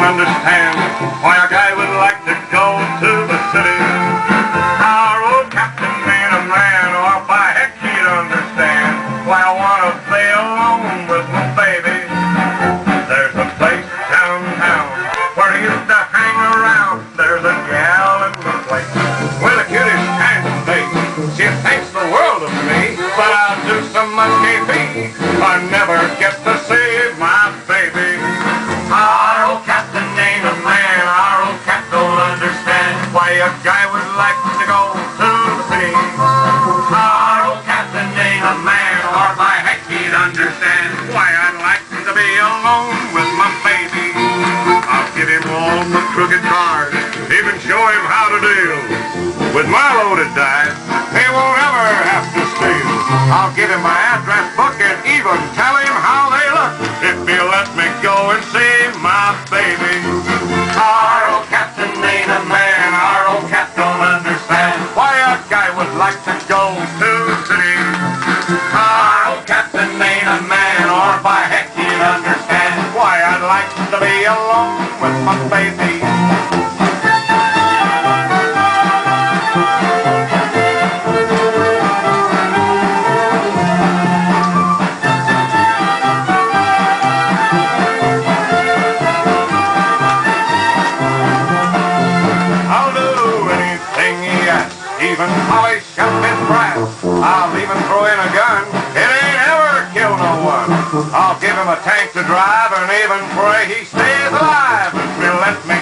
understand why a guy would like to go to the city. Our old captain ain't a man, or by heck he'd understand why I want to play alone with my baby. There's a place downtown where he used to hang around. There's a gal in the place with a cutie handsome face. She thinks the world of me, but I'll do so much KP I never get to see my baby. Our old captain ain't a man, our old cap don't understand why a guy would like to go to the city. Our old captain ain't a man, or by heck he'd understand why I'd like to be alone with my baby. I'll give him all my crooked cards, even show him how to deal with my loaded dice. He won't ever have to steal. I'll give him my address book and even tell him how they look if he'll let me go and see my baby. Our old captain ain't a man, our old cap don't understand why a guy would like to go to the city. Our old captain ain't a man, or by heck he'd understand why I'd like to be alone with my baby. Even polish up his brass. I'll even throw in a gun. It ain't ever killed no one. I'll give him a tank to drive and even pray he stays alive if he'll let me